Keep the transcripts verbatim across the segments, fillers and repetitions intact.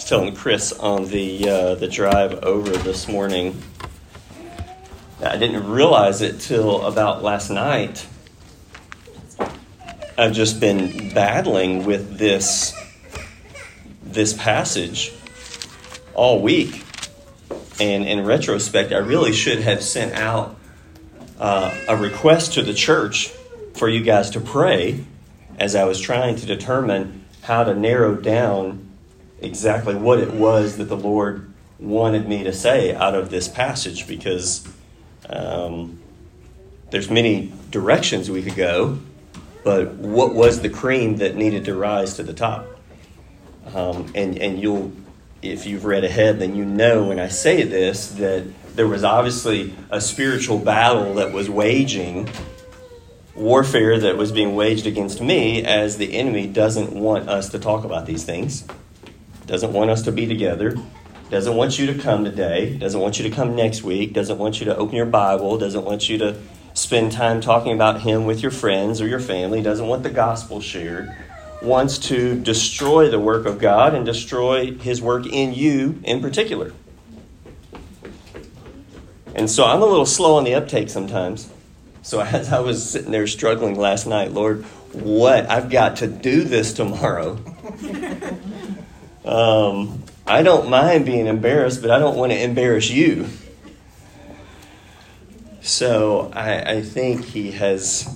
telling Chris on the uh, the drive over this morning, I didn't realize it till about last night. I've just been battling with this this passage all week. And in retrospect, I really should have sent out uh, a request to the church for you guys to pray as I was trying to determine how to narrow down exactly what it was that the Lord wanted me to say out of this passage, because um, there's many directions we could go, but what was the cream that needed to rise to the top? Um, and, and you'll, if you've read ahead, then you know when I say this that there was obviously a spiritual battle that was waging, warfare that was being waged against me, as the enemy doesn't want us to talk about these things, doesn't want us to be together, doesn't want you to come today, doesn't want you to come next week, doesn't want you to open your Bible, doesn't want you to spend time talking about him with your friends or your family, doesn't want the gospel shared, wants to destroy the work of God and destroy his work in you in particular. And so I'm a little slow on the uptake sometimes. So as I was sitting there struggling last night, Lord, what? I've got to do this tomorrow. um, I don't mind being embarrassed, but I don't want to embarrass you. So I, I think he has...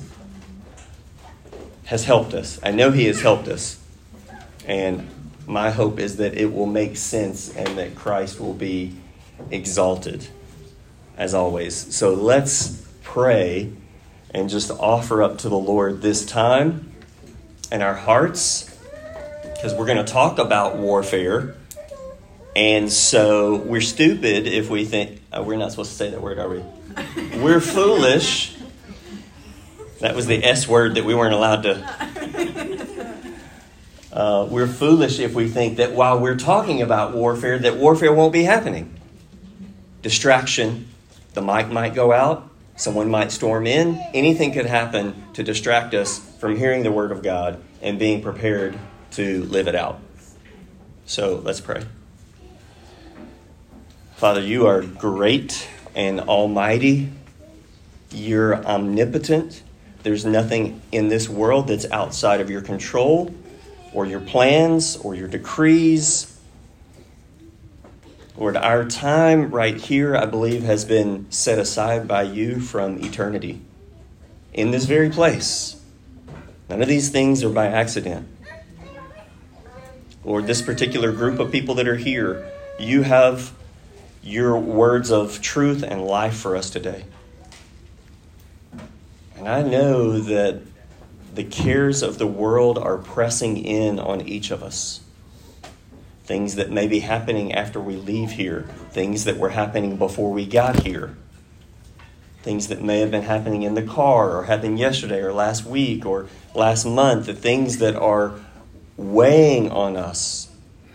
has helped us. I know he has helped us. And my hope is that it will make sense and that Christ will be exalted, as always. So let's pray and just offer up to the Lord this time and our hearts, because we're going to talk about warfare. And so we're stupid if we think, oh, we're not supposed to say that word, are we? We're foolish. That was the S word that we weren't allowed to. Uh, we're foolish if we think that while we're talking about warfare, that warfare won't be happening. Distraction. The mic might go out. Someone might storm in. Anything could happen to distract us from hearing the word of God and being prepared to live it out. So let's pray. Father, you are great and almighty. You're omnipotent. There's nothing in this world that's outside of your control or your plans or your decrees. Lord, our time right here, I believe, has been set aside by you from eternity in this very place. None of these things are by accident. Lord, this particular group of people that are here, you have your words of truth and life for us today. And I know that the cares of the world are pressing in on each of us. Things that may be happening after we leave here. Things that were happening before we got here. Things that may have been happening in the car or happened yesterday or last week or last month. The things that are weighing on us.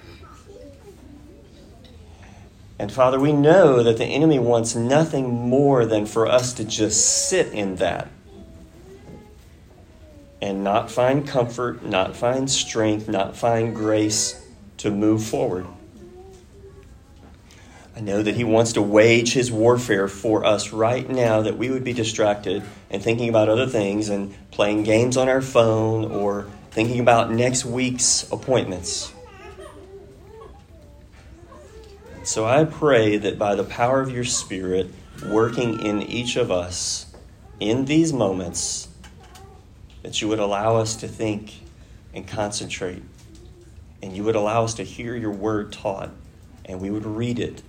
And Father, we know that the enemy wants nothing more than for us to just sit in that. And not find comfort, not find strength, not find grace to move forward. I know that he wants to wage his warfare for us right now, that we would be distracted and thinking about other things and playing games on our phone or thinking about next week's appointments. So I pray that by the power of your Spirit working in each of us in these moments, that you would allow us to think and concentrate, and you would allow us to hear your word taught, and we would read it,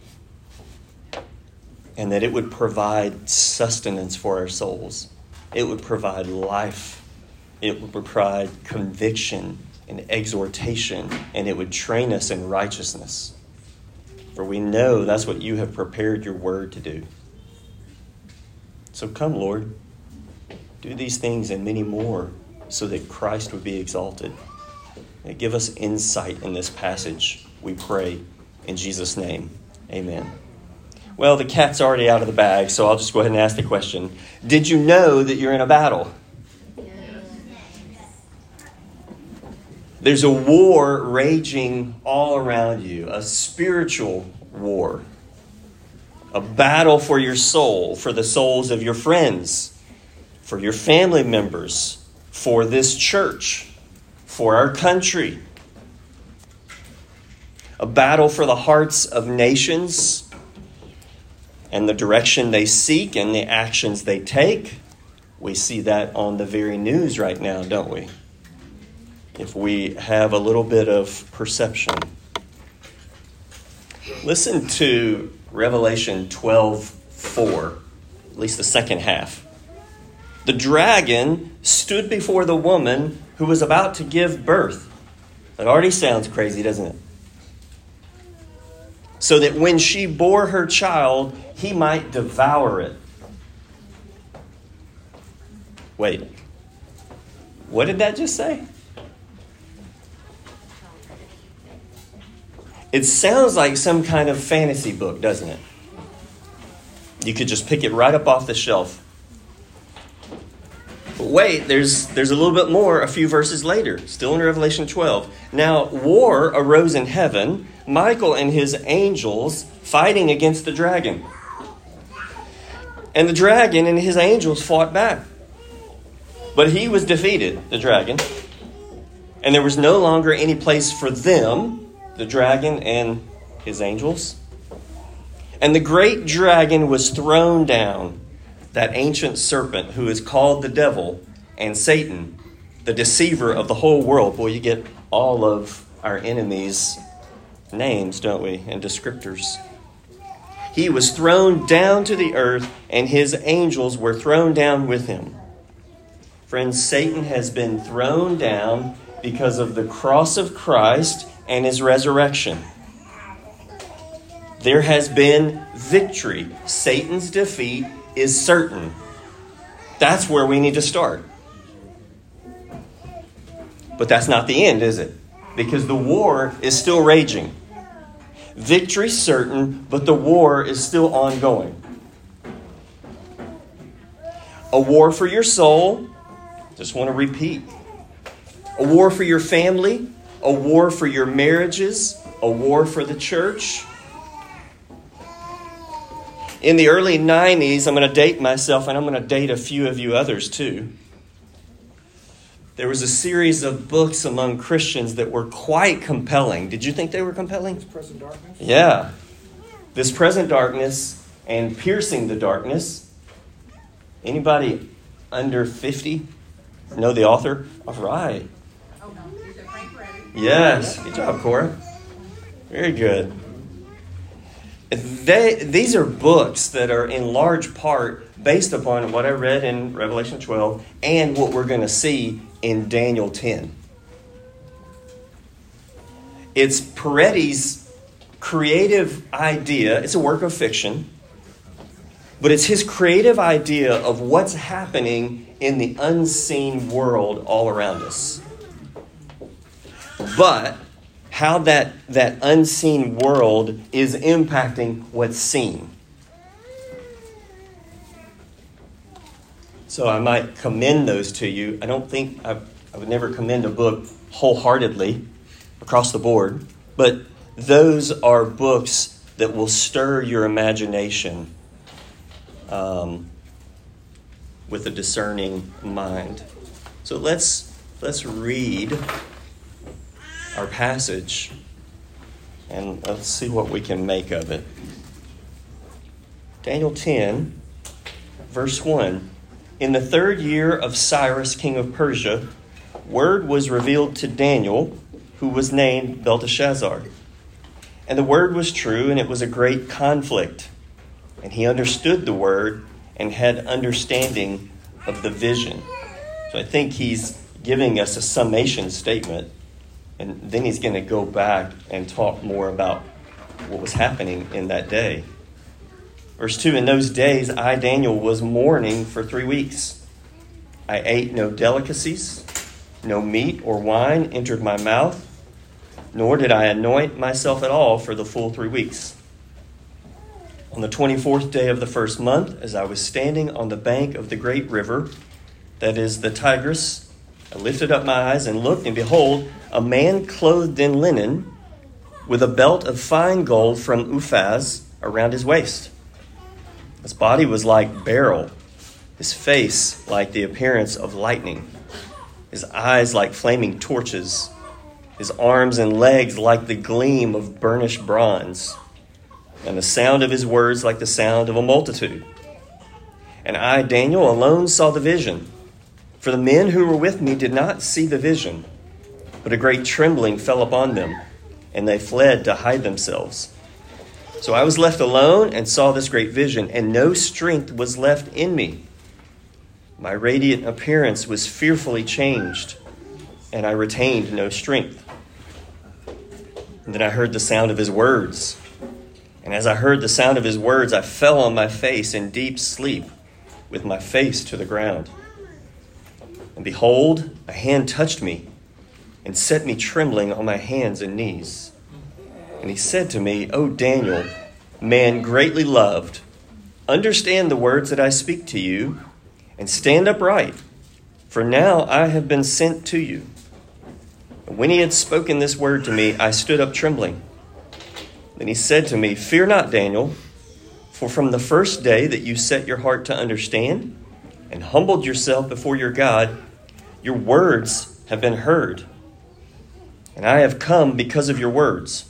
and that it would provide sustenance for our souls. It would provide life. It would provide conviction and exhortation, and it would train us in righteousness. For we know that's what you have prepared your word to do. So come, Lord. Do these things and many more so that Christ would be exalted. And give us insight in this passage, we pray in Jesus' name. Amen. Well, the cat's already out of the bag, so I'll just go ahead and ask the question. Did you know that you're in a battle? There's a war raging all around you, a spiritual war, a battle for your soul, for the souls of your friends, for your family members, for this church, for our country. A battle for the hearts of nations and the direction they seek and the actions they take. We see that on the very news right now, don't we? If we have a little bit of perception. Listen to Revelation twelve four, at least the second half. The dragon stood before the woman who was about to give birth. That already sounds crazy, doesn't it? So that when she bore her child, he might devour it. Wait, what did that just say? It sounds like some kind of fantasy book, doesn't it? You could just pick it right up off the shelf. But wait, there's there's a little bit more a few verses later, still in Revelation twelve. Now, war arose in heaven, Michael and his angels fighting against the dragon. And the dragon and his angels fought back. But he was defeated, the dragon. And there was no longer any place for them, the dragon and his angels. And the great dragon was thrown down, that ancient serpent who is called the devil and Satan, the deceiver of the whole world. Boy, you get all of our enemies' names, don't we, and descriptors. He was thrown down to the earth, and his angels were thrown down with him. Friends, Satan has been thrown down because of the cross of Christ and his resurrection. There has been victory. Satan's defeat is certain. That's where we need to start. But that's not the end, is it? Because the war is still raging. Victory certain, but the war is still ongoing. A war for your soul. Just want to repeat. A war for your family. A war for your marriages. A war for the church. In the early nineties, I'm going to date myself, and I'm going to date a few of you others too. There was a series of books among Christians that were quite compelling. Did you think they were compelling? This Present Darkness? Yeah. This Present Darkness and Piercing the Darkness. Anybody under fifty know the author? All right. Oh, no. You said Frank Peretti. Yes. Good job, Cora. Very good. They, these are books that are in large part based upon what I read in Revelation twelve and what we're going to see in Daniel ten. It's Peretti's creative idea. It's a work of fiction. But it's his creative idea of what's happening in the unseen world all around us. But how that, that unseen world is impacting what's seen. So I might commend those to you. I don't think, I, I would never commend a book wholeheartedly across the board, but those are books that will stir your imagination um, with a discerning mind. So let's let's read our passage, and let's see what we can make of it. Daniel ten, verse one. In the third year of Cyrus, king of Persia, word was revealed to Daniel, who was named Belteshazzar. And the word was true, and it was a great conflict. And he understood the word and had understanding of the vision. So I think he's giving us a summation statement. And then he's going to go back and talk more about what was happening in that day. Verse two, in those days, I, Daniel, was mourning for three weeks. I ate no delicacies, no meat or wine entered my mouth, nor did I anoint myself at all for the full three weeks. On the twenty-fourth day of the first month, as I was standing on the bank of the great river, that is the Tigris, I lifted up my eyes and looked, and behold, a man clothed in linen, with a belt of fine gold from Uphaz around his waist. His body was like beryl, his face like the appearance of lightning, his eyes like flaming torches, his arms and legs like the gleam of burnished bronze, and the sound of his words like the sound of a multitude. And I, Daniel, alone saw the vision. For the men who were with me did not see the vision, but a great trembling fell upon them, and they fled to hide themselves. So I was left alone and saw this great vision, and no strength was left in me. My radiant appearance was fearfully changed, and I retained no strength. And then I heard the sound of his words. And as I heard the sound of his words, I fell on my face in deep sleep, with my face to the ground. And behold, a hand touched me and set me trembling on my hands and knees. And he said to me, O Daniel, man greatly loved, understand the words that I speak to you, and stand upright, for now I have been sent to you. And when he had spoken this word to me, I stood up trembling. Then he said to me, Fear not, Daniel, for from the first day that you set your heart to understand and humbled yourself before your God, your words have been heard, and I have come because of your words.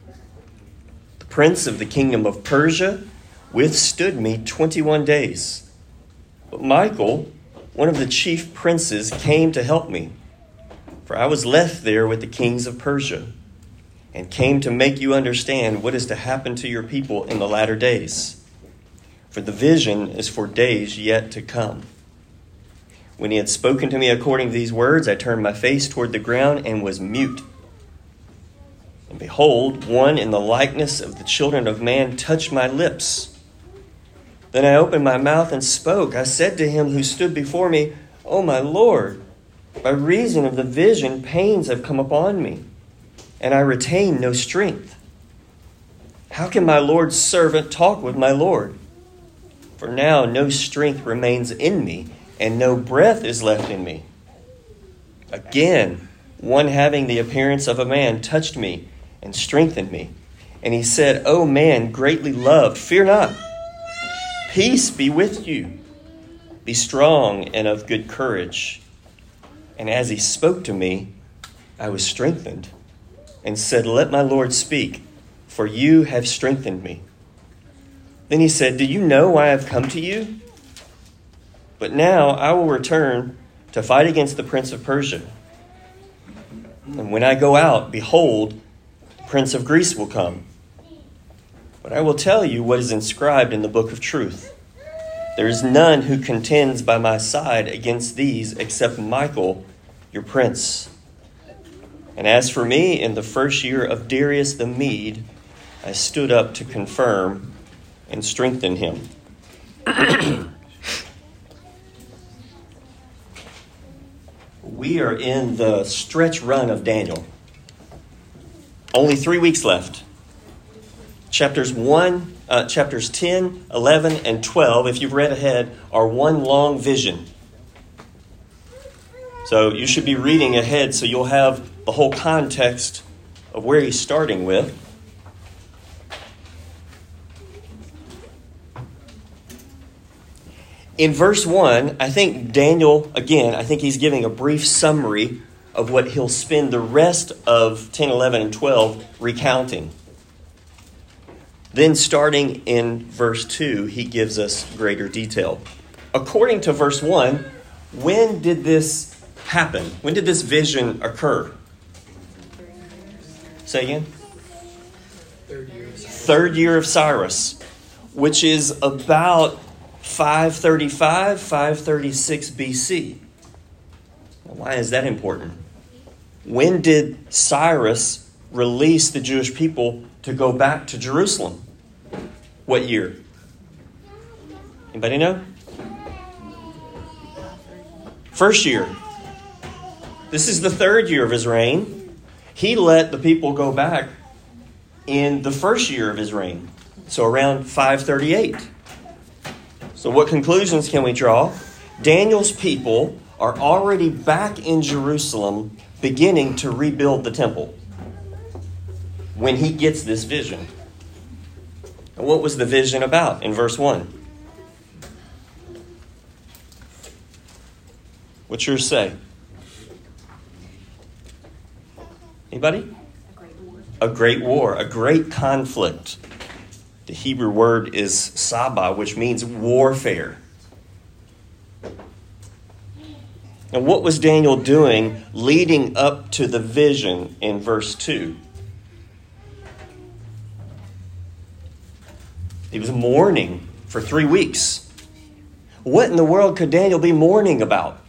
The prince of the kingdom of Persia withstood me twenty-one days. But Michael, one of the chief princes, came to help me, for I was left there with the kings of Persia, and came to make you understand what is to happen to your people in the latter days. For the vision is for days yet to come. When he had spoken to me according to these words, I turned my face toward the ground and was mute. And behold, one in the likeness of the children of man touched my lips. Then I opened my mouth and spoke. I said to him who stood before me, O my Lord, by reason of the vision, pains have come upon me, and I retain no strength. How can my Lord's servant talk with my Lord? For now no strength remains in me, and no breath is left in me. Again, one having the appearance of a man touched me and strengthened me. And he said, O man, greatly loved, fear not. Peace be with you. Be strong and of good courage. And as he spoke to me, I was strengthened and said, Let my Lord speak, for you have strengthened me. Then he said, Do you know why I have come to you? But now I will return to fight against the prince of Persia. And when I go out, behold, the prince of Greece will come. But I will tell you what is inscribed in the book of truth. There is none who contends by my side against these except Michael, your prince. And as for me, in the first year of Darius the Mede, I stood up to confirm and strengthen him. We are in the stretch run of Daniel. Only three weeks left. Chapters one, uh, chapters ten, eleven, and twelve, if you've read ahead, are one long vision. So you should be reading ahead so you'll have the whole context of where he's starting with. In verse one, I think Daniel, again, I think he's giving a brief summary of what he'll spend the rest of ten, eleven, and twelve recounting. Then starting in verse two, he gives us greater detail. According to verse one, when did this happen? When did this vision occur? Say again? Third year of Cyrus. Third year of Cyrus, which is about five thirty-five, five thirty-six B C. Why is that important? When did Cyrus release the Jewish people to go back to Jerusalem? What year? Anybody know? First year. This is the third year of his reign. He let the people go back in the first year of his reign. So around five thirty-eight. So what conclusions can we draw? Daniel's people are already back in Jerusalem beginning to rebuild the temple when he gets this vision. And what was the vision about in verse one? What's yours say? Anybody? A great war. A great war, a great conflict. The Hebrew word is sabah, which means warfare. And what was Daniel doing leading up to the vision in verse two? He was mourning for three weeks. What in the world could Daniel be mourning about?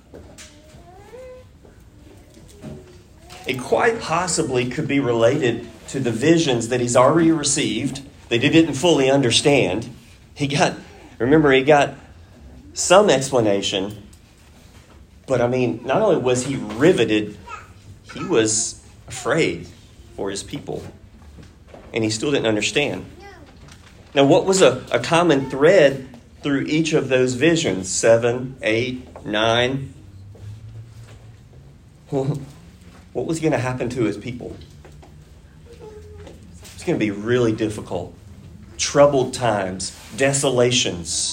It quite possibly could be related to the visions that he's already received that he didn't fully understand. He got, remember, he got some explanation, but I mean, not only was he riveted, he was afraid for his people, and he still didn't understand. Now, what was a, a common thread through each of those visions? Seven, eight, nine. What was going to happen to his people? It's going to be really difficult. Troubled times, desolations.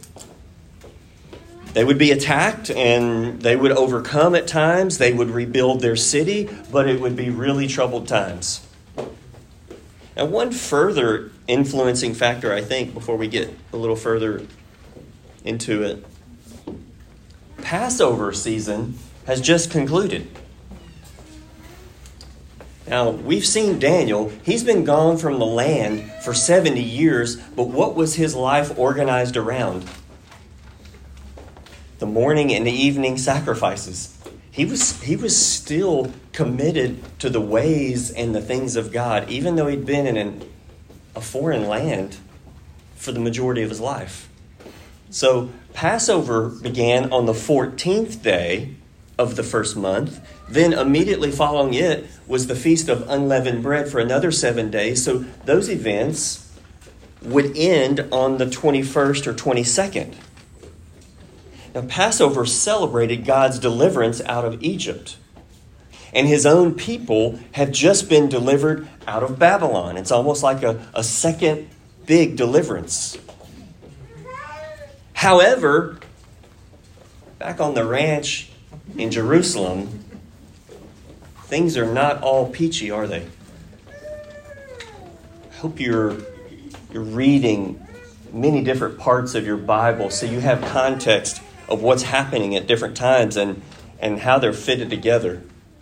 They would be attacked and they would overcome at times. They would rebuild their city, but it would be really troubled times. Now, one further influencing factor, I think, before we get a little further into it, Passover season has just concluded. Now, we've seen Daniel. He's been gone from the land for seventy years, but what was his life organized around? The morning and the evening sacrifices. He was, he was still committed to the ways and the things of God, even though he'd been in an, a foreign land for the majority of his life. So Passover began on the fourteenth day of the first month. Then immediately following it was the Feast of Unleavened Bread for another seven days. So those events would end on the twenty-first or twenty-second. Now, Passover celebrated God's deliverance out of Egypt. And his own people have just been delivered out of Babylon. It's almost like a, a second big deliverance. However, back on the ranch in Jerusalem, things are not all peachy, are they? I hope you're, you're reading many different parts of your Bible so you have context of what's happening at different times and, and how they're fitted together.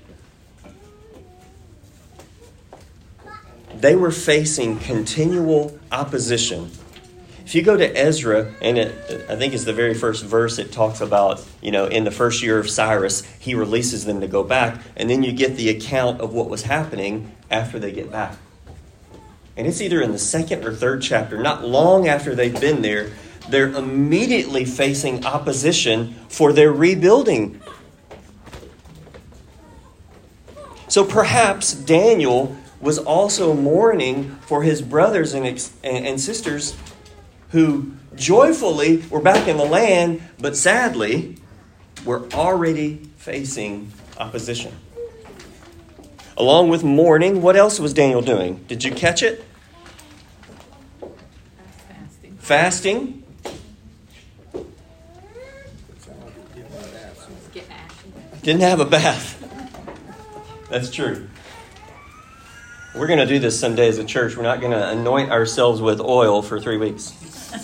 They were facing continual opposition. If you go to Ezra, and it, I think it's the very first verse, it talks about, you know, in the first year of Cyrus, he releases them to go back. And then you get the account of what was happening after they get back. And it's either in the second or third chapter, not long after they've been there, they're immediately facing opposition for their rebuilding. So perhaps Daniel was also mourning for his brothers and, ex- and sisters who joyfully were back in the land, but sadly were already facing opposition. Along with mourning, what else was Daniel doing? Did you catch it? Fasting. Fasting. Get ashy. Didn't have a bath. That's true. We're going to do this someday as a church. We're not going to anoint ourselves with oil for three weeks.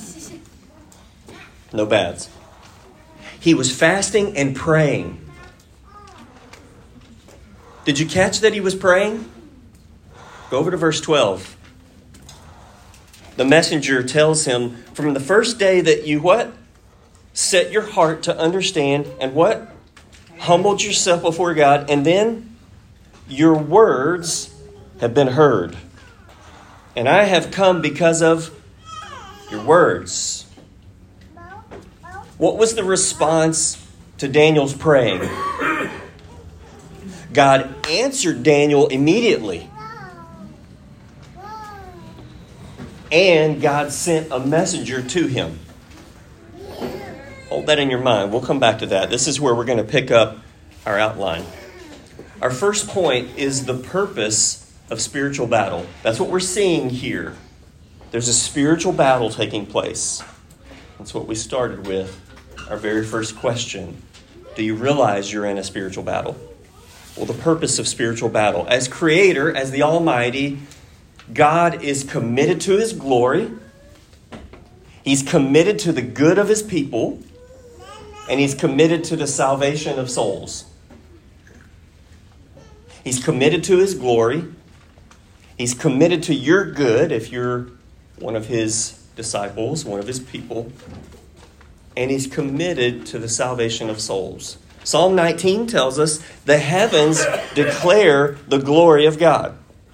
No baths. He was fasting and praying. Did you catch that he was praying? Go over to verse twelve. The messenger tells him, from the first day that you what? Set your heart to understand and what? Humbled yourself before God, and then your words have been heard. And I have come because of your words. What was the response to Daniel's praying? God answered Daniel immediately. And God sent a messenger to him. Hold that in your mind. We'll come back to that. This is where we're going to pick up our outline. Our first point is the purpose of spiritual battle. That's what we're seeing here. There's a spiritual battle taking place. That's what we started with. Our very first question. Do you realize you're in a spiritual battle? Well, the purpose of spiritual battle. As Creator, as the Almighty, God is committed to His glory. He's committed to the good of His people. And He's committed to the salvation of souls. He's committed to His glory. He's committed to your good if you're one of His disciples, one of His people. And He's committed to the salvation of souls. Psalm nineteen tells us the heavens declare the glory of God.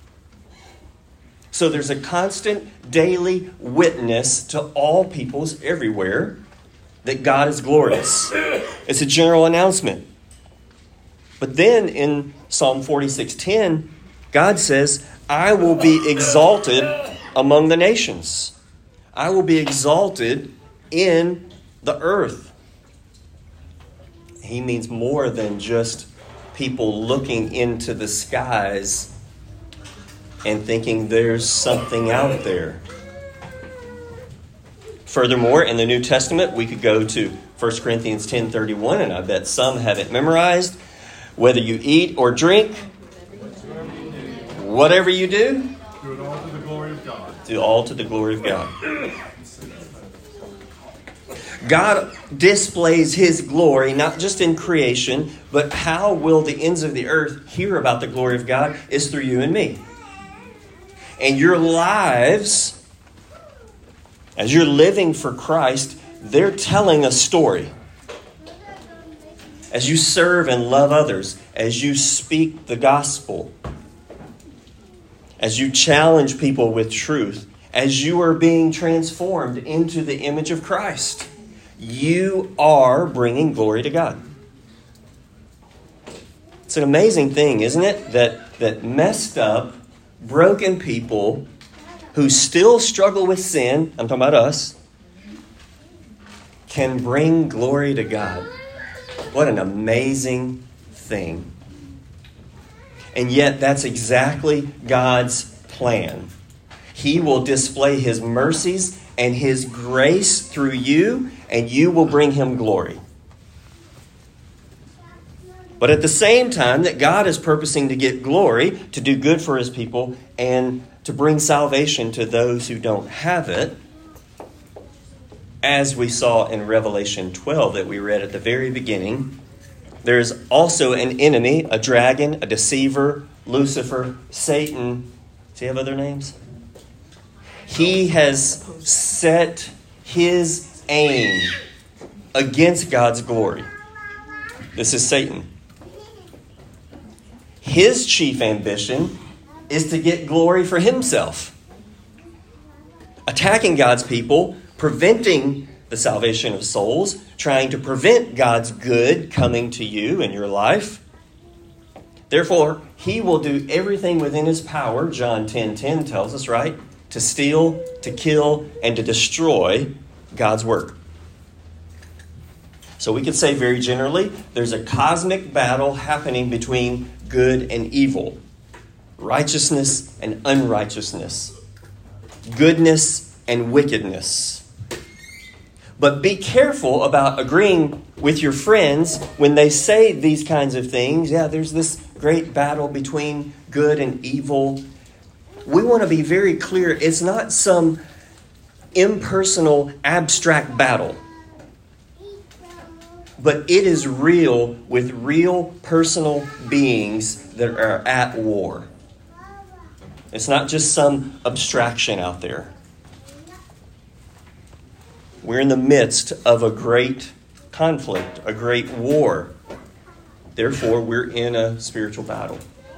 So there's a constant daily witness to all peoples everywhere that God is glorious. It's a general announcement. But then in Psalm forty-six ten, God says, I will be exalted among the nations. I will be exalted in the earth. He means more than just people looking into the skies and thinking there's something out there. Furthermore, in the New Testament, we could go to First Corinthians ten thirty-one, and I bet some have it memorized. Whether you eat or drink, whatever you do, do it all to the glory of God. Do all to the glory of God. God displays His glory, not just in creation, but how will the ends of the earth hear about the glory of God is through you and me. And your lives, as you're living for Christ, they're telling a story. As you serve and love others, as you speak the gospel, as you challenge people with truth, as you are being transformed into the image of Christ, you are bringing glory to God. It's an amazing thing, isn't it? That, that messed up, broken people who still struggle with sin, I'm talking about us, can bring glory to God. What an amazing thing. And yet that's exactly God's plan. He will display His mercies and His grace through you, and you will bring Him glory. But at the same time that God is purposing to get glory, to do good for His people, and to bring salvation to those who don't have it, as we saw in Revelation twelve that we read at the very beginning, there's also an enemy, a dragon, a deceiver, Lucifer, Satan. Does he have other names? He has set his aim against God's glory. This is Satan. His chief ambition is to get glory for himself. Attacking God's people, preventing the salvation of souls, trying to prevent God's good coming to you in your life. Therefore, he will do everything within his power, John ten ten tells us, right? To steal, to kill, and to destroy God's work. So we could say very generally, there's a cosmic battle happening between good and evil, righteousness and unrighteousness, goodness and wickedness. But be careful about agreeing with your friends when they say these kinds of things. Yeah, there's this great battle between good and evil. We want to be very clear. It's not some impersonal, abstract battle. But it is real with real personal beings that are at war. It's not just some abstraction out there. We're in the midst of a great conflict, a great war. Therefore, we're in a spiritual battle.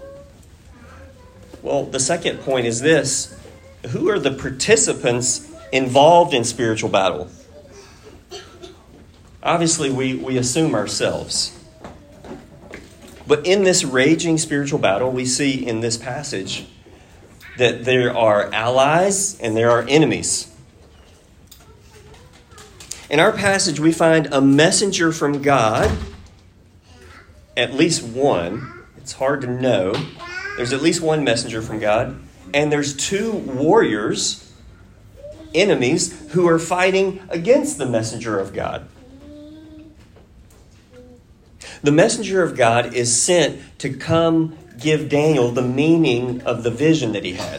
Well, the second point is this. Who are the participants involved in spiritual battle? Obviously, we, we assume ourselves. But in this raging spiritual battle, we see in this passage that there are allies and there are enemies. In our passage, we find a messenger from God, at least one. It's hard to know. There's at least one messenger from God. And there's two warriors, enemies, who are fighting against the messenger of God. The messenger of God is sent to come give Daniel the meaning of the vision that he had.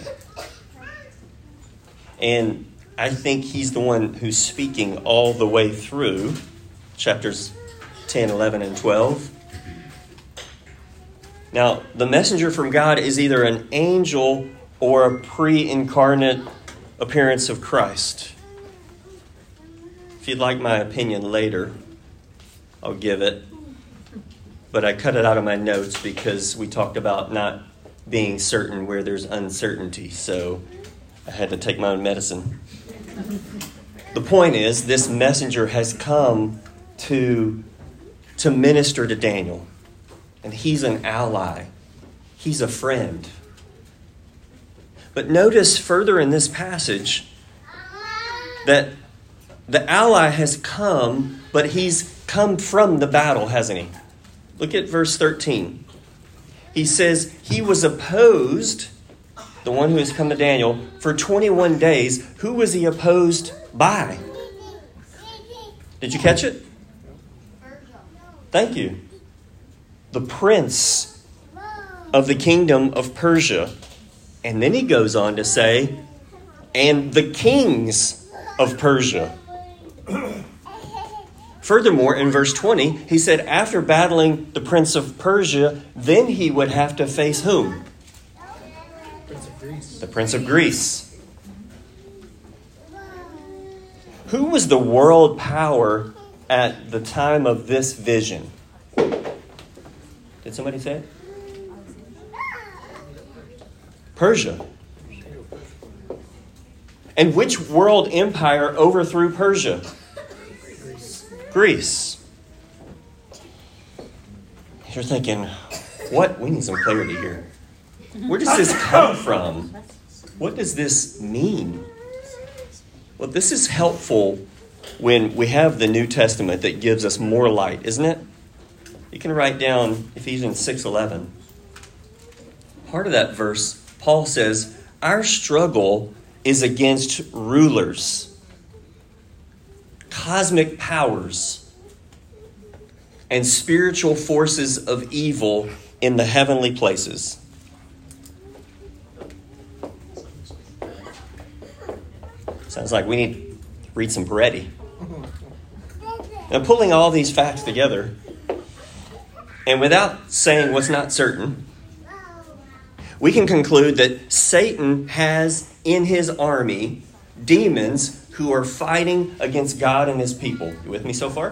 And I think he's the one who's speaking all the way through chapters ten, eleven, and twelve. Now, the messenger from God is either an angel or a pre-incarnate appearance of Christ. If you'd like my opinion later, I'll give it. But I cut it out of my notes because we talked about not being certain where there's uncertainty. So I had to take my own medicine. The point is, this messenger has come to, to minister to Daniel. And he's an ally. He's a friend. But notice further in this passage that the ally has come, but he's come from the battle, hasn't he? Look at verse thirteen. He says he was opposed, the one who has come to Daniel, for twenty-one days. Who was he opposed by? Did you catch it? Thank you. The prince of the kingdom of Persia. And then he goes on to say, and the kings of Persia. Furthermore, in verse twenty, he said after battling the prince of Persia, then he would have to face whom? Prince of Greece. The prince of Greece. Who was the world power at the time of this vision? Did somebody say it? Persia. And which world empire overthrew Persia? Greece. You're thinking, what? We need some clarity here. Where does this come from? What does this mean? Well, this is helpful when we have the New Testament that gives us more light, isn't it? You can write down Ephesians six eleven. Part of that verse, Paul says, our struggle is against rulers, cosmic powers, and spiritual forces of evil in the heavenly places. Sounds like we need to read some Peretti. Now, pulling all these facts together, and without saying what's not certain, we can conclude that Satan has in his army demons who are fighting against God and his people. You with me so far?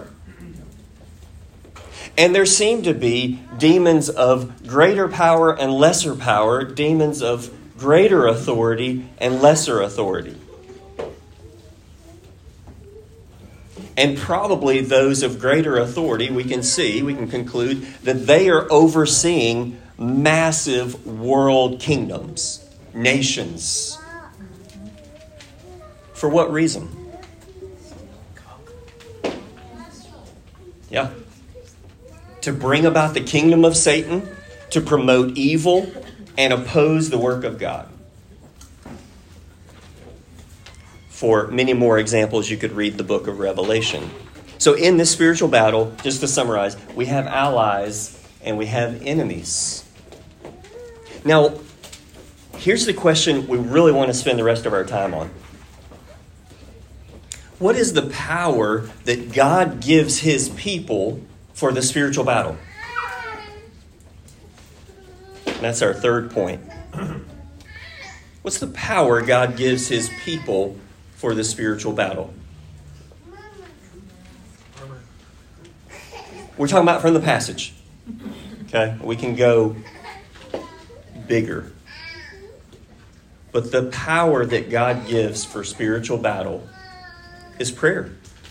And there seem to be demons of greater power and lesser power, demons of greater authority and lesser authority. And probably those of greater authority, we can see, we can conclude that they are overseeing massive world kingdoms, nations. For what reason? Yeah. To bring about the kingdom of Satan, to promote evil, and oppose the work of God. For many more examples, you could read the book of Revelation. So in this spiritual battle, just to summarize, we have allies and we have enemies. Now, here's the question we really want to spend the rest of our time on. What is the power that God gives his people for the spiritual battle? And that's our third point. What's the power God gives his people for the spiritual battle? We're talking about from the passage. Okay? We can go bigger. But the power that God gives for spiritual battle is prayer.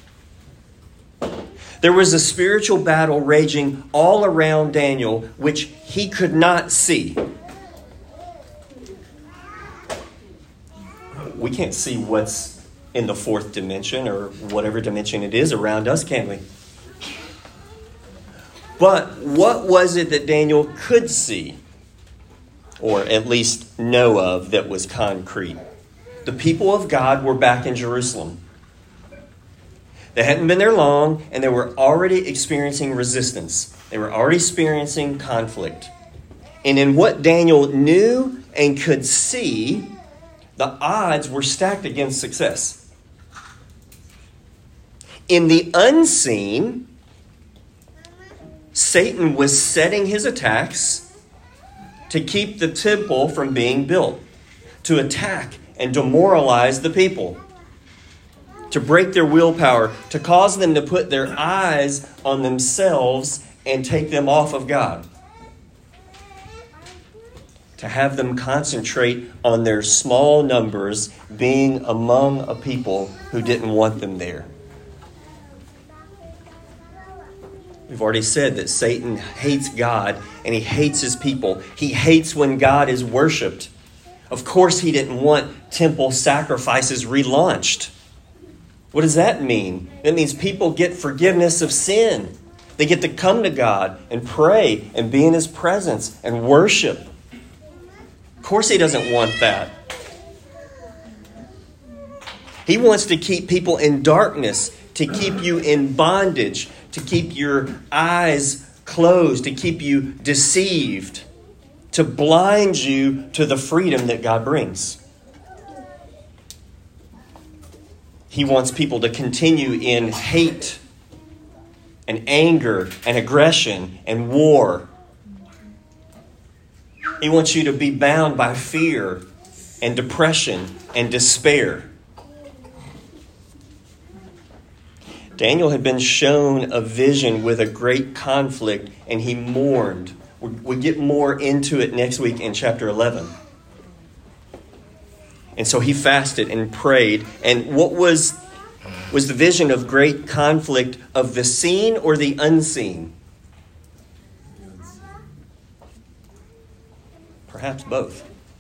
There was a spiritual battle raging all around Daniel, which he could not see. We can't see what's in the fourth dimension or whatever dimension it is around us, can we? But what was it that Daniel could see, or at least know of, that was concrete? The people of God were back in Jerusalem. They hadn't been there long, and they were already experiencing resistance. They were already experiencing conflict. And in what Daniel knew and could see, the odds were stacked against success. In the unseen, Satan was setting his attacks to keep the temple from being built, to attack and demoralize the people, to break their willpower, to cause them to put their eyes on themselves and take them off of God, to have them concentrate on their small numbers being among a people who didn't want them there. We've already said that Satan hates God and he hates his people. He hates when God is worshipped. Of course, he didn't want temple sacrifices relaunched. What does that mean? That means people get forgiveness of sin. They get to come to God and pray and be in his presence and worship. Of course, he doesn't want that. He wants to keep people in darkness, to keep you in bondage, to keep your eyes closed, to keep you deceived, to blind you to the freedom that God brings. He wants people to continue in hate and anger and aggression and war. He wants you to be bound by fear and depression and despair. Daniel had been shown a vision with a great conflict, and he mourned. We'll get more into it next week in chapter eleven. And so he fasted and prayed. And what was, was the vision of great conflict of the seen or the unseen? Perhaps both.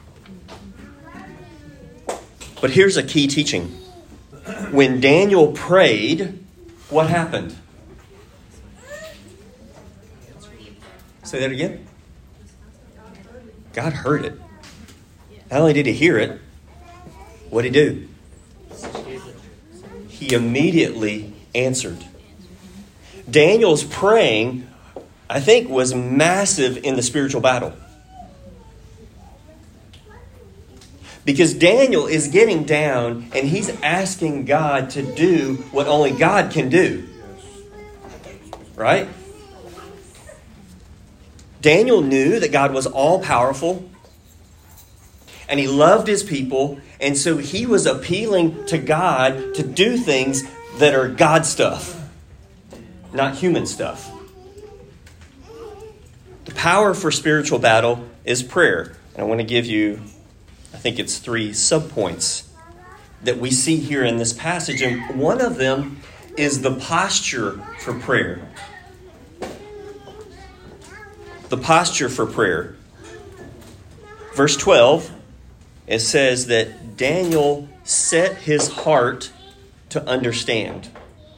But here's a key teaching. When Daniel prayed, what happened? Say that again. God heard it. Not only did he hear it, what did he do? He immediately answered. Daniel's praying, I think, was massive in the spiritual battle. Because Daniel is getting down and he's asking God to do what only God can do. Right? Daniel knew that God was all-powerful and he loved his people, and so he was appealing to God to do things that are God stuff, not human stuff. The power for spiritual battle is prayer. And I want to give you, I think it's three subpoints that we see here in this passage. And one of them is the posture for prayer. The posture for prayer. Verse twelve, it says that Daniel set his heart to understand.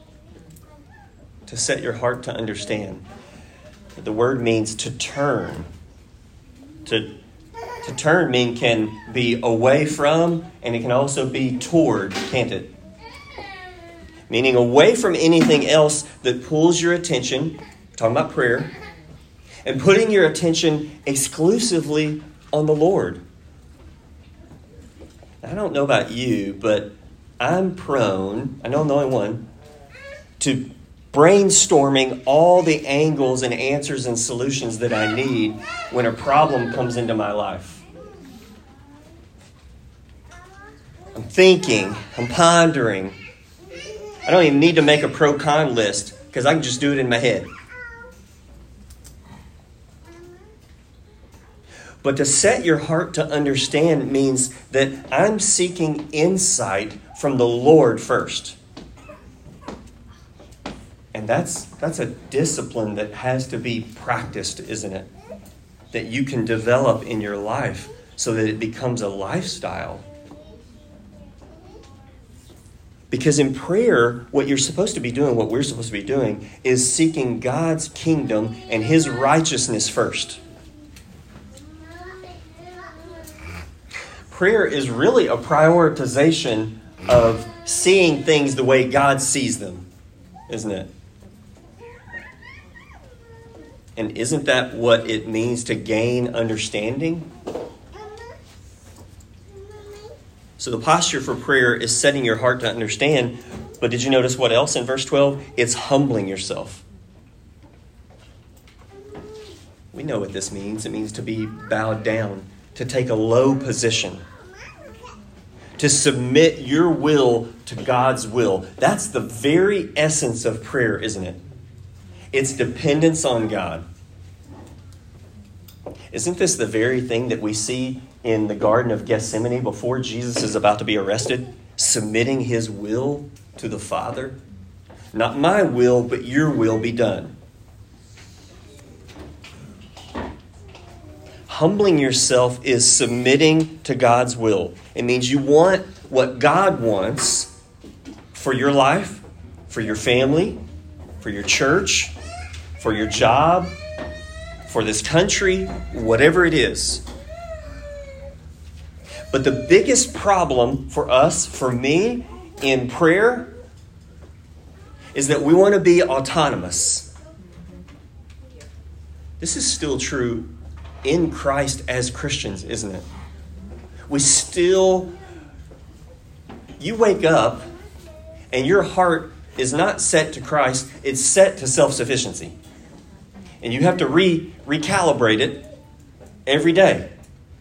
To set your heart to understand. The word means to turn. To To turn mean can be away from, and it can also be toward, can't it? Meaning away from anything else that pulls your attention, talking about prayer, and putting your attention exclusively on the Lord. I don't know about you, but I'm prone, I know I'm the only one, to brainstorming all the angles and answers and solutions that I need when a problem comes into my life. I'm thinking, I'm pondering. I don't even need to make a pro-con list because I can just do it in my head. But to set your heart to understand means that I'm seeking insight from the Lord first. And that's that's a discipline that has to be practiced, isn't it? That you can develop in your life so that it becomes a lifestyle. Because in prayer, what you're supposed to be doing, what we're supposed to be doing, is seeking God's kingdom and His righteousness first. Prayer is really a prioritization of seeing things the way God sees them, isn't it? And isn't that what it means to gain understanding? So the posture for prayer is setting your heart to understand. But did you notice what else in verse twelve? It's humbling yourself. We know what this means. It means to be bowed down, to take a low position, to submit your will to God's will. That's the very essence of prayer, isn't it? It's dependence on God. Isn't this the very thing that we see in the Garden of Gethsemane before Jesus is about to be arrested? Submitting His will to the Father. Not my will, but your will be done. Humbling yourself is submitting to God's will. It means you want what God wants for your life, for your family, for your church, for your job, for this country, whatever it is. But the biggest problem for us, for me, in prayer, is that we want to be autonomous. This is still true in Christ as Christians, isn't it? We still, you wake up and your heart is not set to Christ, it's set to self-sufficiency. And you have to re recalibrate it every day.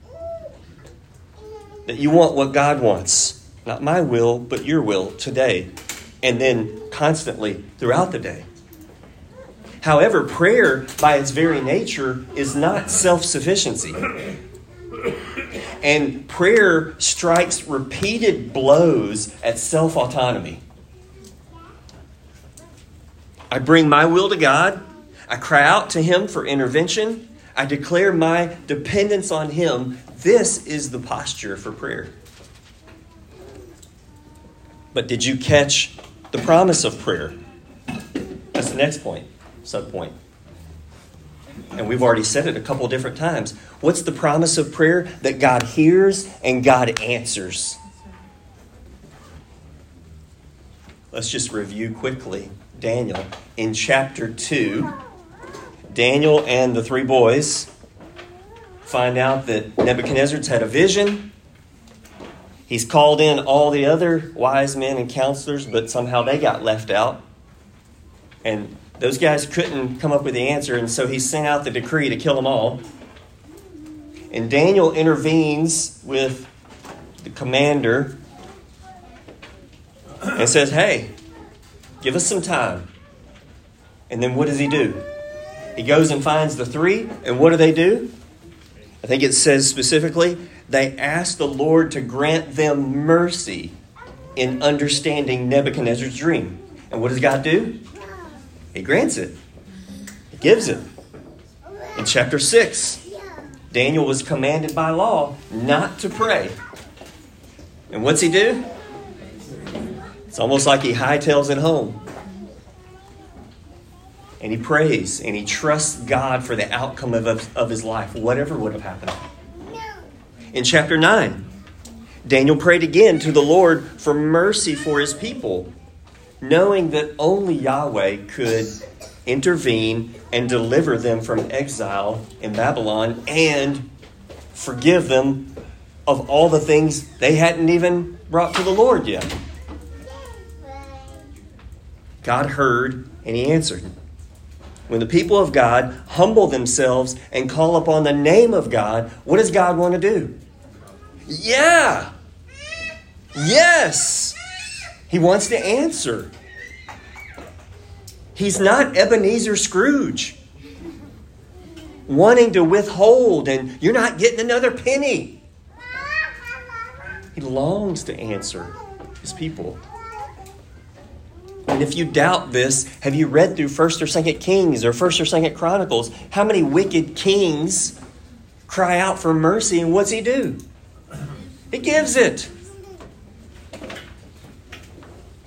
That you want what God wants. Not my will, but your will today. And then constantly throughout the day. However, prayer, by its very nature, is not self-sufficiency. And prayer strikes repeated blows at self-autonomy. I bring my will to God. I cry out to Him for intervention. I declare my dependence on Him. This is the posture for prayer. But did you catch the promise of prayer? That's the next point, sub-point. And we've already said it a couple different times. What's the promise of prayer? That God hears and God answers. Let's just review quickly Daniel. In chapter two, Daniel and the three boys find out that Nebuchadnezzar's had a vision. He's called in all the other wise men and counselors, but somehow they got left out. And those guys couldn't come up with the answer, and so he sent out the decree to kill them all. And Daniel intervenes with the commander and says, hey, give us some time. And then what does he do? He goes and finds the three, and what do they do? I think it says specifically, they ask the Lord to grant them mercy in understanding Nebuchadnezzar's dream. And what does God do? He grants it. He gives it. In chapter six, Daniel was commanded by law not to pray. And what's he do? It's almost like he hightails it home. And he prays and he trusts God for the outcome of, of his life, whatever would have happened. In chapter nine, Daniel prayed again to the Lord for mercy for his people, knowing that only Yahweh could intervene and deliver them from exile in Babylon and forgive them of all the things they hadn't even brought to the Lord yet. God heard and He answered. When the people of God humble themselves and call upon the name of God, what does God want to do? Yeah! Yes! He wants to answer. He's not Ebenezer Scrooge, wanting to withhold and you're not getting another penny. He longs to answer His people. And if you doubt this, have you read through First or Second Kings or First or Second Chronicles? How many wicked kings cry out for mercy, and what's He do? He gives it.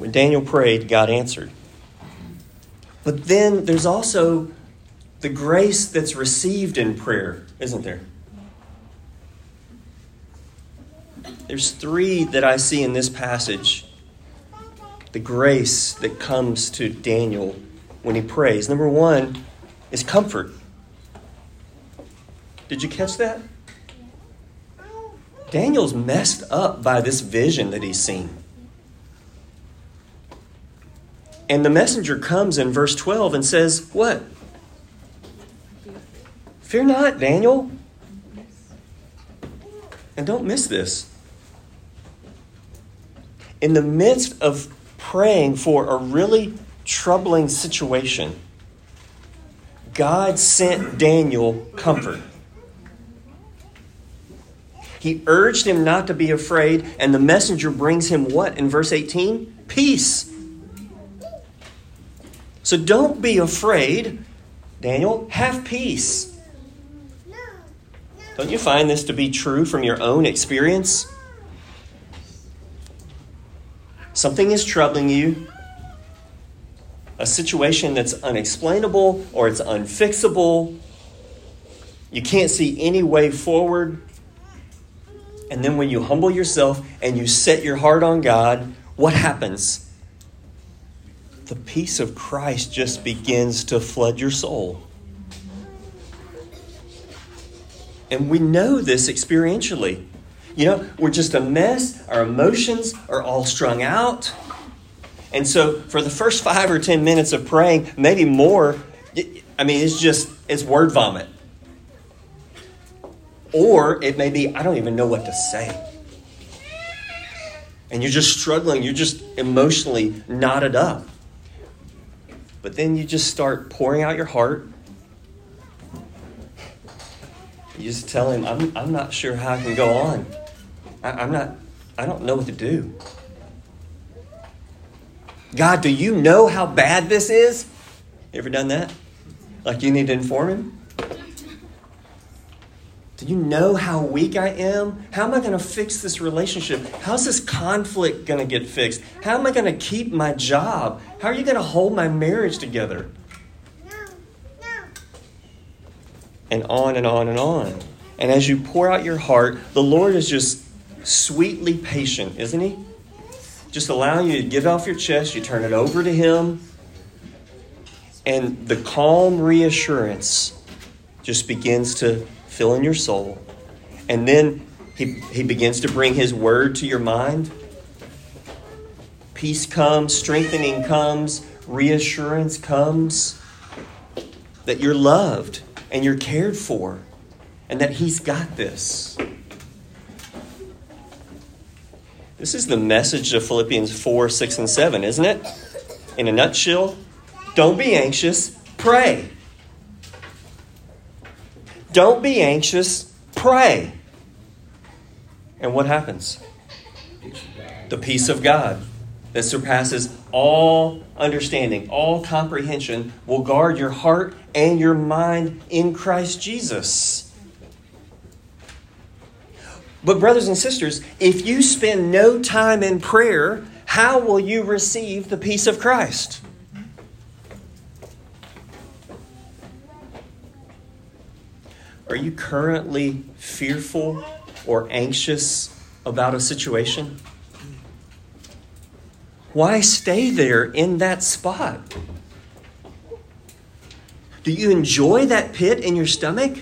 When Daniel prayed, God answered. But then there's also the grace that's received in prayer, isn't there? There's three that I see in this passage. The grace that comes to Daniel when he prays. Number one is comfort. Did you catch that? Daniel's messed up by this vision that he's seen. And the messenger comes in verse twelve and says, what? Fear not, Daniel. And don't miss this. In the midst of praying for a really troubling situation, God sent Daniel comfort. He urged him not to be afraid, and the messenger brings him what in verse eighteen? Peace. So don't be afraid, Daniel. Have peace. Don't you find this to be true from your own experience? Something is troubling you. A situation that's unexplainable or it's unfixable. You can't see any way forward. And then when you humble yourself and you set your heart on God, what happens? The peace of Christ just begins to flood your soul. And we know this experientially. You know, we're just a mess. Our emotions are all strung out. And so for the first five or ten minutes of praying, maybe more, I mean, it's just, it's word vomit. Or it may be, I don't even know what to say. And you're just struggling. You're just emotionally knotted up. But then you just start pouring out your heart. You just tell him, I'm, I'm not sure how I can go on. I, I'm not, I don't know what to do. God, do you know how bad this is? You ever done that? Like you need to inform him? Do you know how weak I am? How am I going to fix this relationship? How's this conflict going to get fixed? How am I going to keep my job? How are you going to hold my marriage together? No, no. And on and on and on. And as you pour out your heart, the Lord is just sweetly patient, isn't he? Just allowing you to give off your chest. You turn it over to him. And the calm reassurance just begins to fill in your soul. And then he, he begins to bring his word to your mind. Peace comes, strengthening comes, reassurance comes. That you're loved and you're cared for. And that he's got this. This is the message of Philippians four, six, and seven, isn't it? In a nutshell, don't be anxious, pray. Don't be anxious, pray. And what happens? The peace of God that surpasses all understanding, all comprehension, will guard your heart and your mind in Christ Jesus. But brothers and sisters, if you spend no time in prayer, how will you receive the peace of Christ? Are you currently fearful or anxious about a situation? Why stay there in that spot? Do you enjoy that pit in your stomach?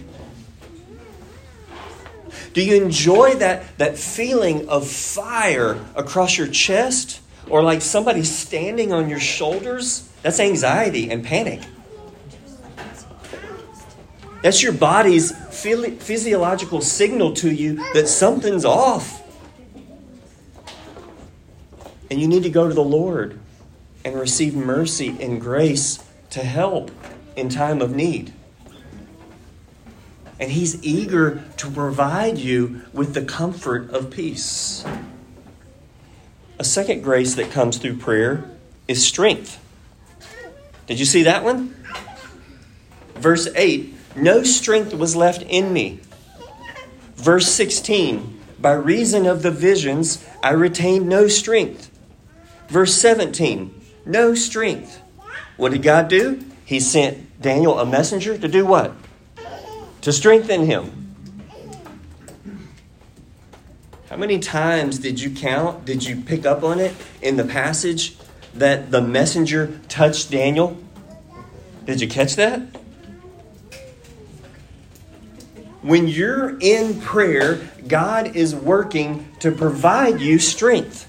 Do you enjoy that, that feeling of fire across your chest? Or like somebody standing on your shoulders? That's anxiety and panic. That's your body's physiological signal to you that something's off. And you need to go to the Lord and receive mercy and grace to help in time of need. And he's eager to provide you with the comfort of peace. A second grace that comes through prayer is strength. Did you see that one? Verse eight, no strength was left in me. Verse sixteen, by reason of the visions, I retained no strength. Verse seventeen, no strength. What did God do? He sent Daniel a messenger to do what? To strengthen him. How many times did you count, did you pick up on it in the passage that the messenger touched Daniel? Did you catch that? When you're in prayer, God is working to provide you strength.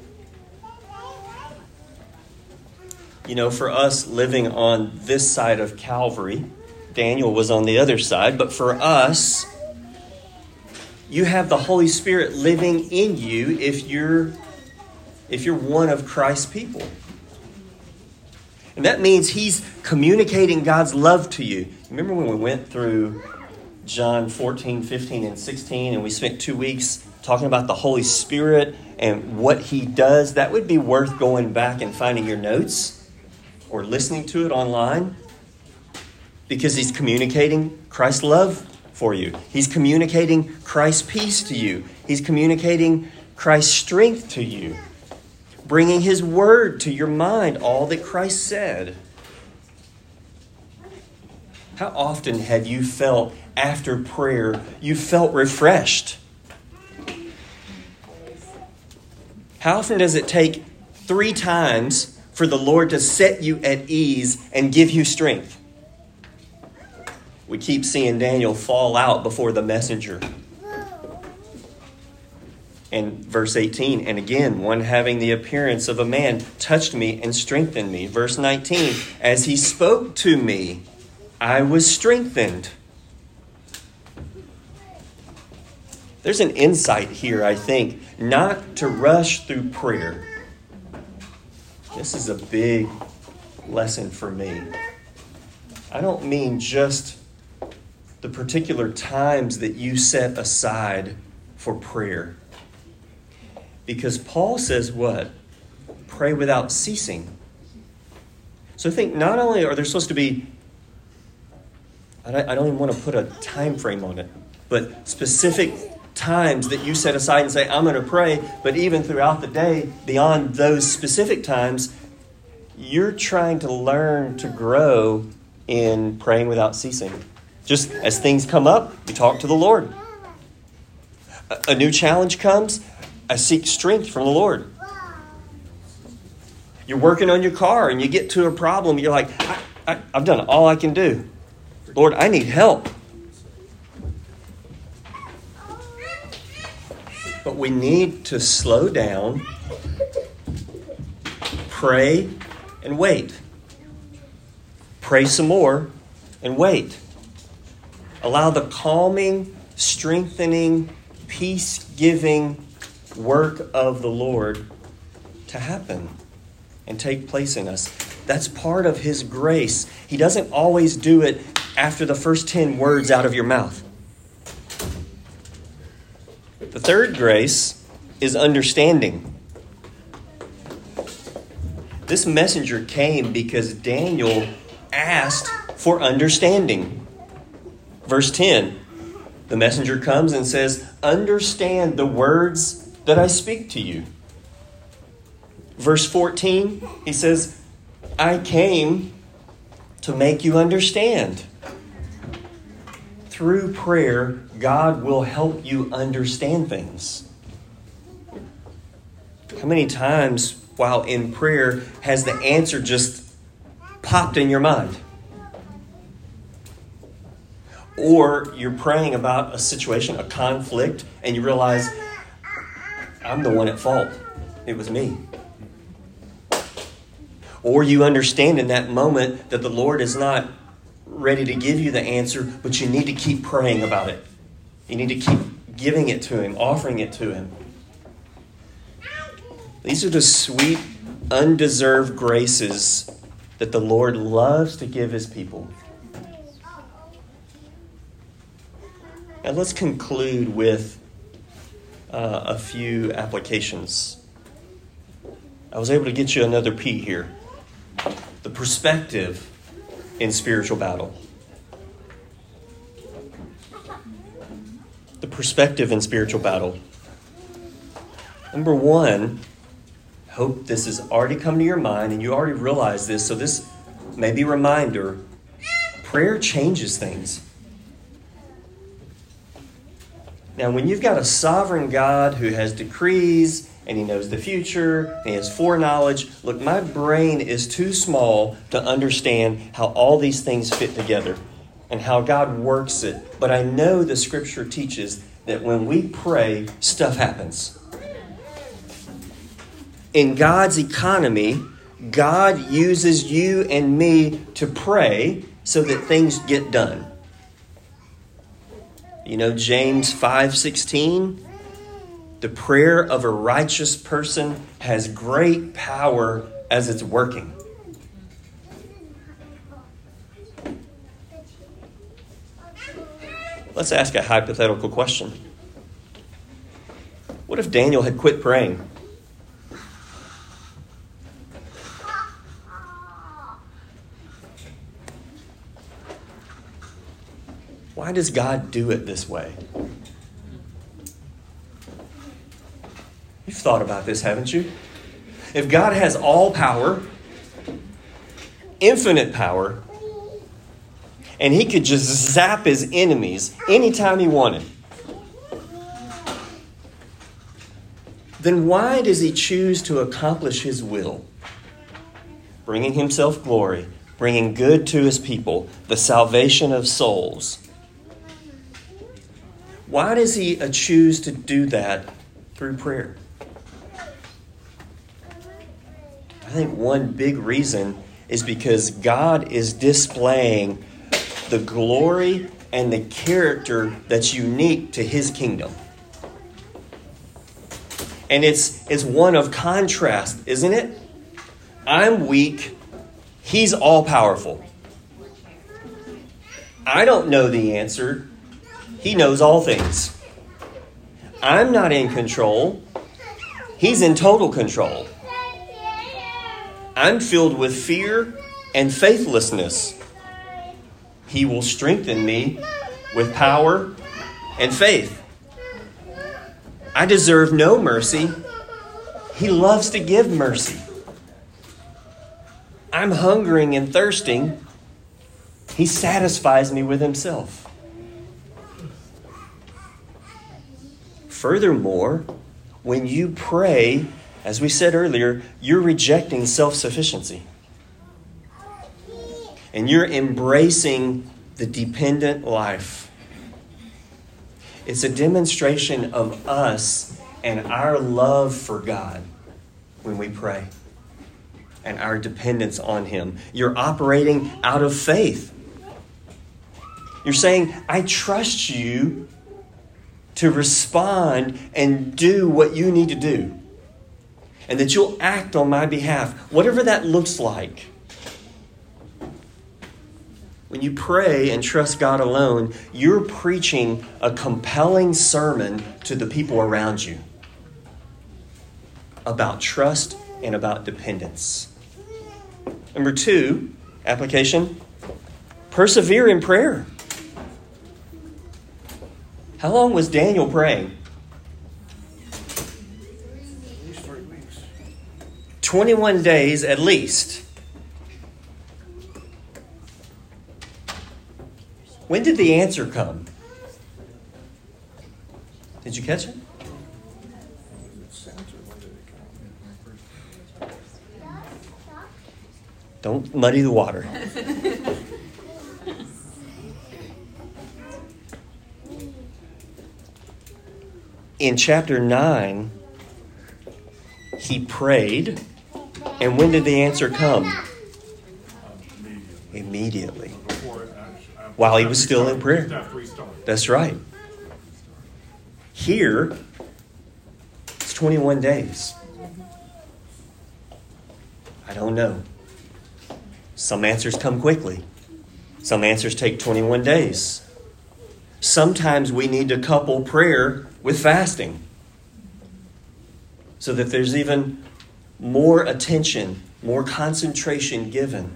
You know, for us living on this side of Calvary, Daniel was on the other side, but for us, you have the Holy Spirit living in you if you're if you're one of Christ's people. And that means he's communicating God's love to you. Remember when we went through John fourteen, fifteen, and sixteen, and we spent two weeks talking about the Holy Spirit and what he does? That would be worth going back and finding your notes or listening to it online, because he's communicating Christ's love for you. He's communicating Christ's peace to you. He's communicating Christ's strength to you, bringing his word to your mind, all that Christ said. How often have you felt after prayer, you felt refreshed? How often does it take three times for the Lord to set you at ease and give you strength? We keep seeing Daniel fall out before the messenger. And verse eighteen, and again, one having the appearance of a man touched me and strengthened me. Verse nineteen, as he spoke to me, I was strengthened. There's an insight here, I think, not to rush through prayer. This is a big lesson for me. I don't mean just the particular times that you set aside for prayer. Because Paul says what? Pray without ceasing. So I think not only are there supposed to be, I don't even want to put a time frame on it, but specific times that you set aside and say, I'm going to pray, but even throughout the day, beyond those specific times, you're trying to learn to grow in praying without ceasing. Just as things come up, you talk to the Lord. A, a new challenge comes, I seek strength from the Lord. You're working on your car and you get to a problem, you're like, I, I, I've done all I can do. Lord, I need help. But we need to slow down, pray, and wait. Pray some more and wait. Allow the calming, strengthening, peace-giving work of the Lord to happen and take place in us. That's part of his grace. He doesn't always do it after the first ten words out of your mouth. The third grace is understanding. This messenger came because Daniel asked for understanding. Verse ten, the messenger comes and says, understand the words that I speak to you. Verse fourteen, he says, I came to make you understand. Through prayer, God will help you understand things. How many times while in prayer has the answer just popped in your mind? Or you're praying about a situation, a conflict, and you realize, I'm the one at fault. It was me. Or you understand in that moment that the Lord is not ready to give you the answer, but you need to keep praying about it. You need to keep giving it to him, offering it to him. These are the sweet, undeserved graces that the Lord loves to give his people. Now let's conclude with uh, a few applications. I was able to get you another P here. The perspective in spiritual battle. The perspective in spiritual battle. Number one, hope this has already come to your mind and you already realize this. So this may be a reminder. Prayer changes things. Now, when you've got a sovereign God who has decrees and he knows the future and he has foreknowledge, look, my brain is too small to understand how all these things fit together and how God works it. But I know the scripture teaches that when we pray, stuff happens. In God's economy, God uses you and me to pray so that things get done. You know, James five sixteen, the prayer of a righteous person has great power as it's working. Let's ask a hypothetical question. What if Daniel had quit praying? Why does God do it this way? You've thought about this, haven't you? If God has all power, infinite power, and he could just zap his enemies anytime he wanted, then why does he choose to accomplish his will? Bringing himself glory, bringing good to his people, the salvation of souls. Why does he choose to do that through prayer? I think one big reason is because God is displaying the glory and the character that's unique to his kingdom. And it's, it's one of contrast, isn't it? I'm weak. He's all-powerful. I don't know the answer. He knows all things. I'm not in control. He's in total control. I'm filled with fear and faithlessness. He will strengthen me with power and faith. I deserve no mercy. He loves to give mercy. I'm hungering and thirsting. He satisfies me with himself. Furthermore, when you pray, as we said earlier, you're rejecting self-sufficiency. And you're embracing the dependent life. It's a demonstration of us and our love for God when we pray and our dependence on him. You're operating out of faith. You're saying, I trust you to respond and do what you need to do. And that you'll act on my behalf, whatever that looks like. When you pray and trust God alone, you're preaching a compelling sermon to the people around you about trust and about dependence. Number two, application, persevere in prayer. How long was Daniel praying? At least three weeks. twenty-one days at least. When did the answer come? Did you catch it? Don't muddy the water. In chapter nine, he prayed. And when did the answer come? Immediately. Immediately. Before, uh, While he was still in prayer. Just after he started. That's right. Here, it's twenty-one days. I don't know. Some answers come quickly. Some answers take twenty-one days. Sometimes we need to couple prayer with fasting so that there's even more attention, more concentration given.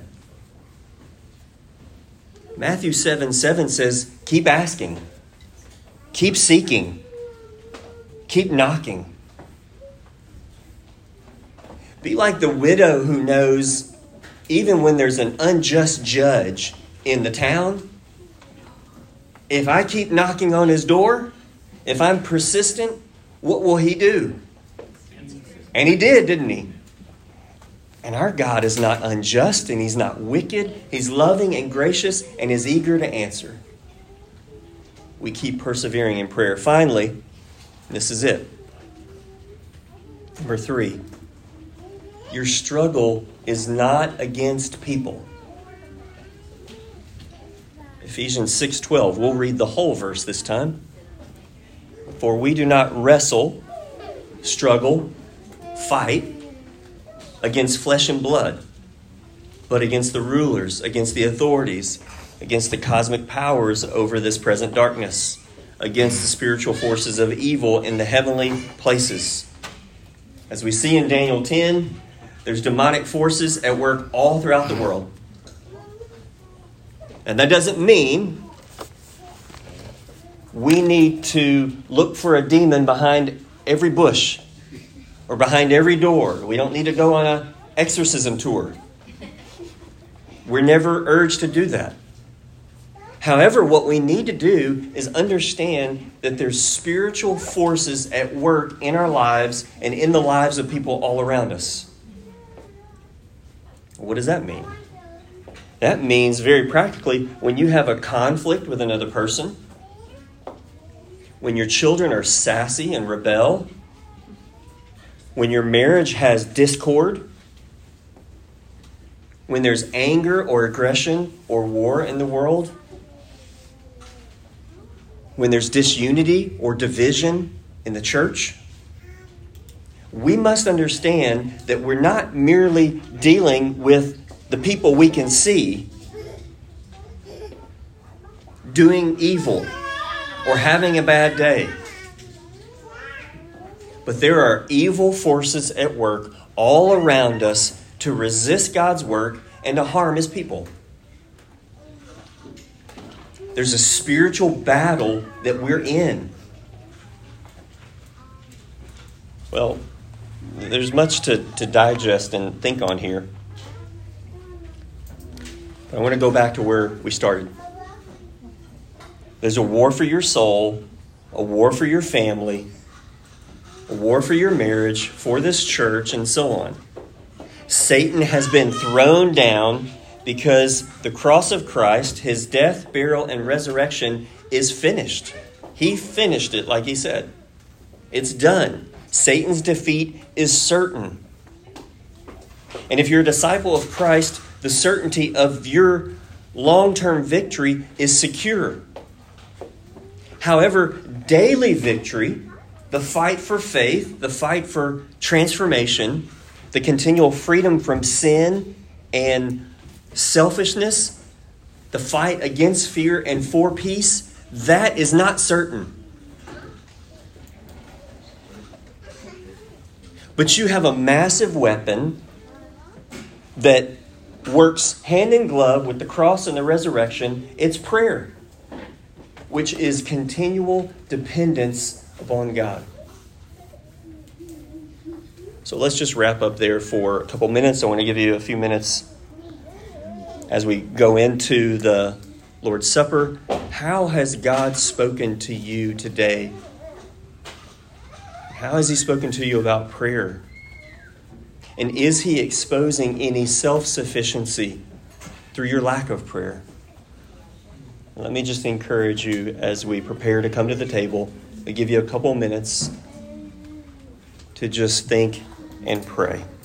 Matthew seven seven says, keep asking, keep seeking, keep knocking. Be like the widow who knows even when there's an unjust judge in the town, if I keep knocking on his door, if I'm persistent, what will he do? And he did, didn't he? And our God is not unjust and he's not wicked. He's loving and gracious and is eager to answer. We keep persevering in prayer. Finally, this is it. Number three, your struggle is not against people. Ephesians six twelve. We'll read the whole verse this time. For we do not wrestle, struggle, fight against flesh and blood, but against the rulers, against the authorities, against the cosmic powers over this present darkness, against the spiritual forces of evil in the heavenly places. As we see in Daniel ten, there's demonic forces at work all throughout the world. And that doesn't mean we need to look for a demon behind every bush or behind every door. We don't need to go on an exorcism tour. We're never urged to do that. However, what we need to do is understand that there's spiritual forces at work in our lives and in the lives of people all around us. What does that mean? That means, very practically, when you have a conflict with another person, when your children are sassy and rebel, when your marriage has discord, when there's anger or aggression or war in the world, when there's disunity or division in the church, we must understand that we're not merely dealing with the people we can see doing evil or having a bad day. But there are evil forces at work all around us to resist God's work and to harm his people. There's a spiritual battle that we're in. Well, there's much to, to digest and think on here. But I want to go back to where we started. There's a war for your soul, a war for your family, a war for your marriage, for this church, and so on. Satan has been thrown down because the cross of Christ, his death, burial, and resurrection is finished. He finished it, like he said. It's done. Satan's defeat is certain. And if you're a disciple of Christ, the certainty of your long-term victory is secure. However, daily victory, the fight for faith, the fight for transformation, the continual freedom from sin and selfishness, the fight against fear and for peace, that is not certain. But you have a massive weapon that works hand in glove with the cross and the resurrection. It's prayer, which is continual dependence upon God. So let's just wrap up there for a couple minutes. I want to give you a few minutes as we go into the Lord's Supper. How has God spoken to you today? How has he spoken to you about prayer? And is he exposing any self-sufficiency through your lack of prayer? Let me just encourage you as we prepare to come to the table. I give you a couple minutes to just think and pray.